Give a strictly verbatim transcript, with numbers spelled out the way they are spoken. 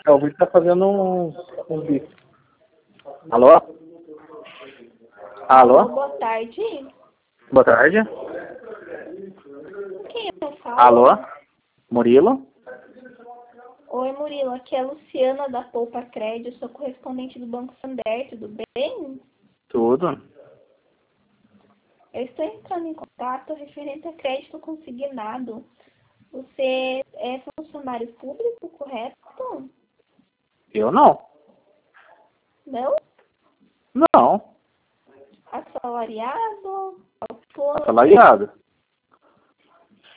É, o Vitor tá fazendo um, um bico. Alô? Alô? Boa tarde. Boa tarde. Quem eu falo? Alô? Murilo? Oi, Murilo. Aqui é a Luciana da Poupa Crédito. Sou correspondente do Banco Santander. Tudo bem? Tudo. Eu estou entrando em contato referente a crédito consignado. Você é funcionário público, correto? Eu não. Não? Não. Assalariado? Autônomo? Assalariado.